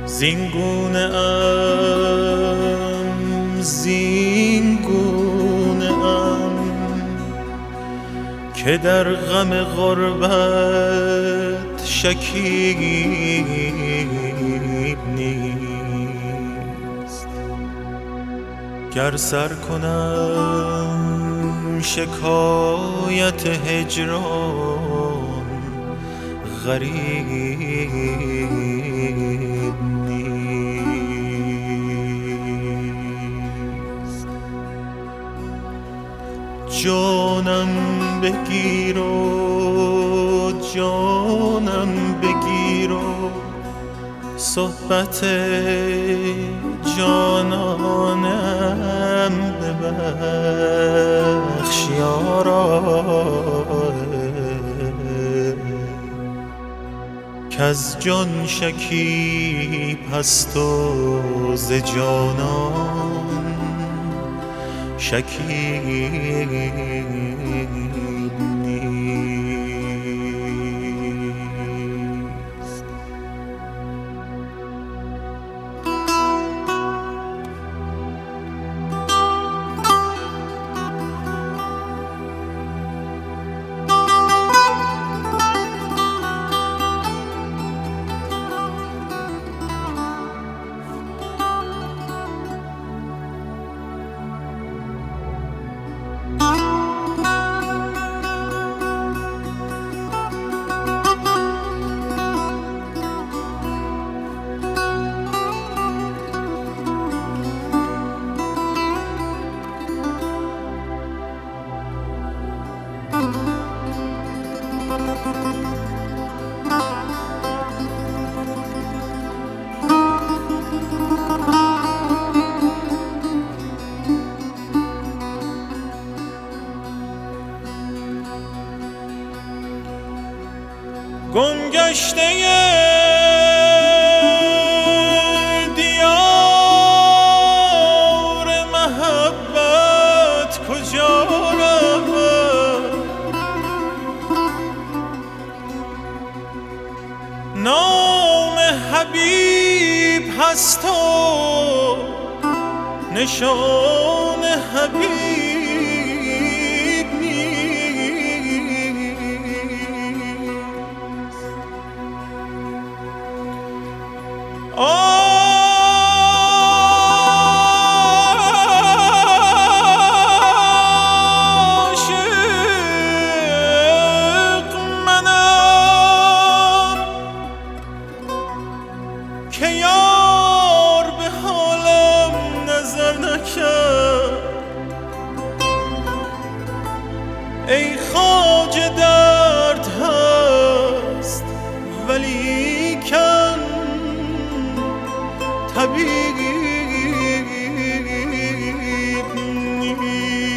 زینگونه ام که در غم غربت شکیب نیست. گر سر کنم شکایت هجران غریب نیست. جانم بگیر و جانم بگیر و صحبت جانانم ببخش یارا، کز جان شکیب هست و ز جانان شکیب نیست. گمگشته دیار محبت کجا رود؟ نام حبیب هست و نشان حبیب عاشق منم که یار به حالم نظر نکرد. ای خواجه درد هست ولیکن طبیب نیست.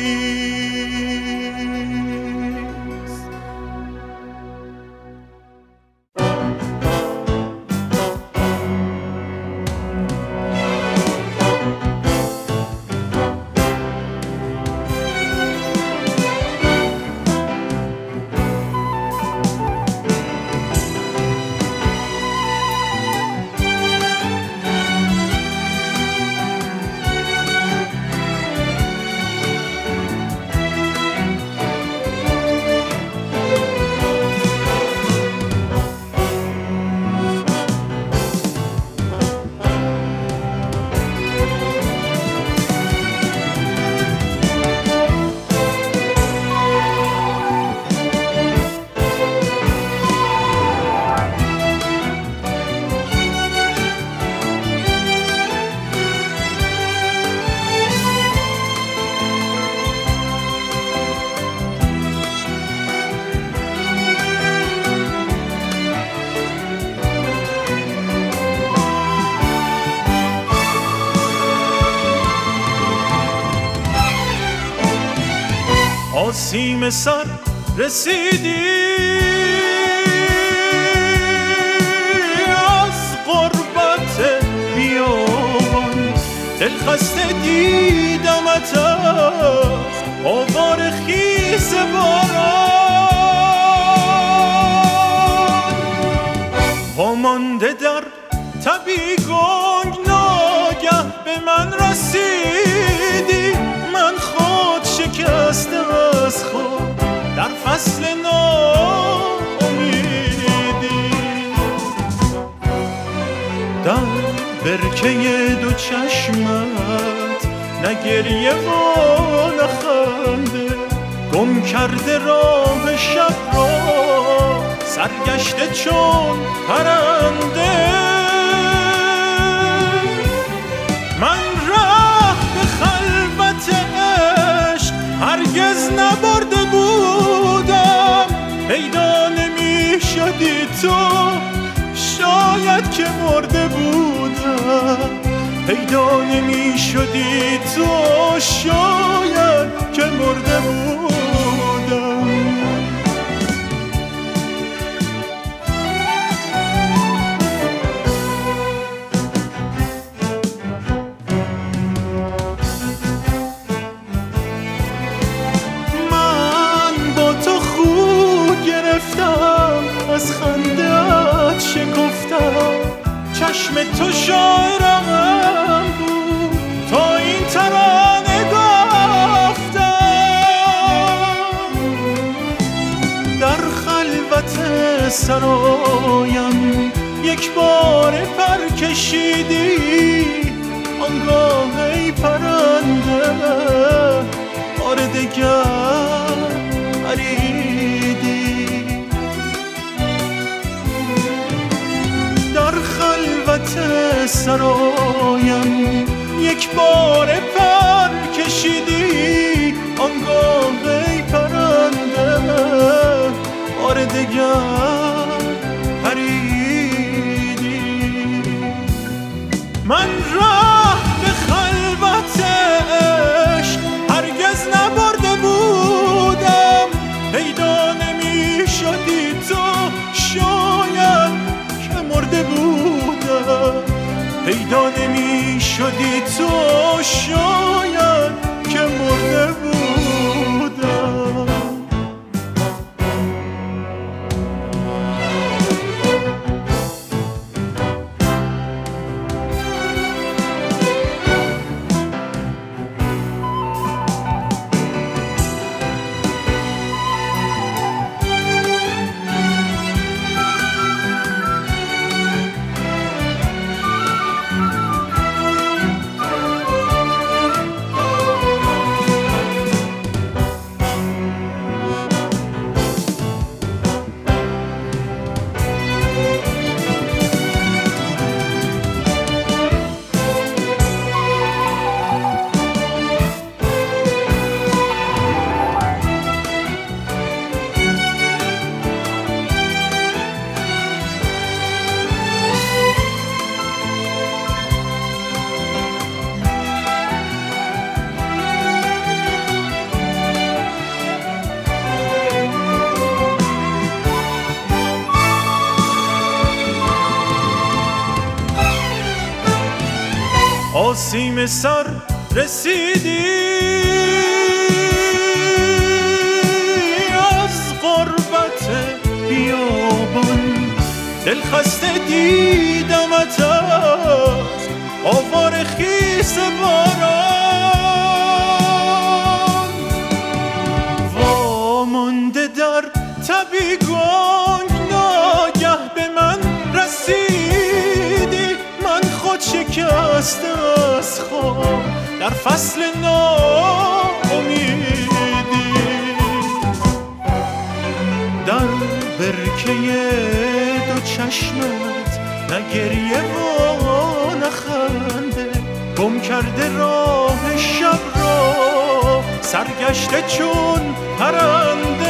آسیم سر رسیدی از غربت بیابان، دلخسته دیدمت از آوار خیز باران، وامانده در تب تبی گنگ ناگه به من رسیدی، من خود شکسته از خود در فصل ناامیدی. در برکه دو چشمت نه گریه و نه خنده، گم کرده راه شب را سرگشته چون پرنده. من ره به خلوت عشق هرگز نبرده بودم، پیدا نمی شدی تو شاید که مرده بودم، پیدا نمی شدی تو شاید که مرده بودم. من با تو خو گرفتم، از خنده‌ات شکفتم، چشم تو شاعرم بود تا این ترانه گفتم. در خلوت سرایم یک بار پر کشیدی، آنگاه ای پرنده بار دگر پریدی. در خلوت سرایم یک بار پر کشیدی، آنگاه ای پرنده بار دگر پریدی. من راه به خلوت عشق هرگز نبرده بودم، پیدا نمی شدی تو شاید که مرده بودم، پیدا نمی شدی تو شاید که مرده بودم. آسیم سر رسیدی از غربت بیابان، دلخسته دیدمت از آوار خیس باران. وامانده در تبی گنگ ناگه به من رسیدی، من خود شکسته از خود در فصل ناامیدی. در برکه دو چشمت نه گریه و نه خنده، گم کرده راه شب را سرگشته چون پرنده.